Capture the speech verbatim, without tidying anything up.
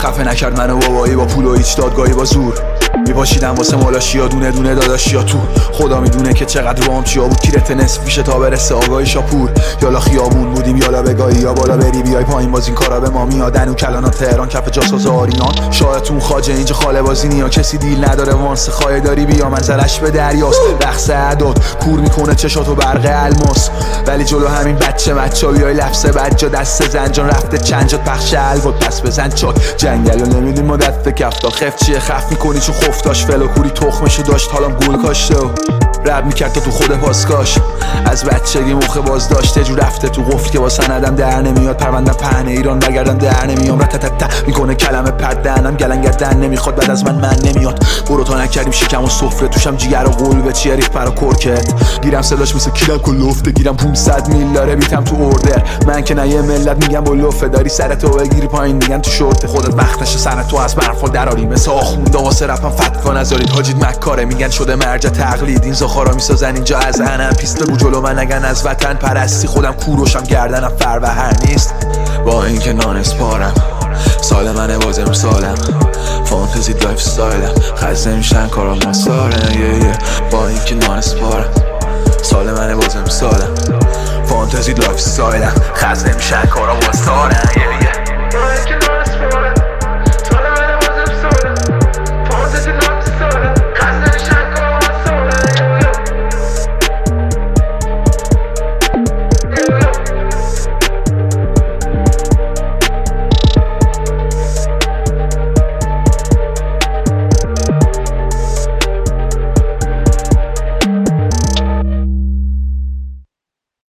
خفه نکرد منو بابایی با پول و هیچ دادگاهی با زور میپاشیدم واسه مالاشیا دونه دونه داداشیا تو خدا میدونه که چقدر رام چیا بود کیرت نصف میشه تا برسه آگاهی شاپور یالا خیابون بودیم یالا بگاهی یا بالا بری بیای پایین باز این کارا به ما میادن و کلانا تهران کف جاساز آریان شاهتون خواجه اینجا خاله بازی نیا کسی دیل نداره وانس خواهی داری بیا منزلش به دریاست رقص اعداد کور میکنه چشاتو برق الماس ولی جلو همین بچه مچا بیای لفظ بجا دست زنجان رفته چند جات پخش الواد پس بزن چاک جنگلو نمیدیم ما دست کفتا خف چیه خف میکنی چون خف داشت فلاکوری تخمشو داشت حالا گل کاشته و رب میکرد تا تو خود پاسکاش از بچگی مخ باز داشته جو رفته تو قفل که واسه ندم در نمیاد پروندم پهنه ایران بگردم در نمیام رتتت میکنه کلمه پرد دهنم گلنگردن نمیخواد بعد از من من نمیاد برو تا نکردیم شکم و سفره توشم جیگر و قلبه چیه ریخ پر و کرکت گیرم سلاش مثل کیرم کلوفته گیرم پونصد میلیاره بیتم تو اوردر من که نه یه ملت میگم بلوفه داری سرتو بگیری پایین میگن تو شورت خودت وقتش سر تو از برفا دراری مثل آخوندا واسه رپم فتوا نذارید حاجید مکاره میگن شده مرجع تقلید این زخارا میسازن اینجا از انم پیست بگو جلو من نگن از وطن پرستی خودم کوروشم گردنم فر و هر نیست با اینکه نان اسپارم سال منه بازم سالم فانتزی لایف ستایلم خزه میشن کارا مساره یه یه با اینکه نان اسپارم سال منه بازم سالم فانتزی لایف ستایلم خزه میشن کارا مساره یه یه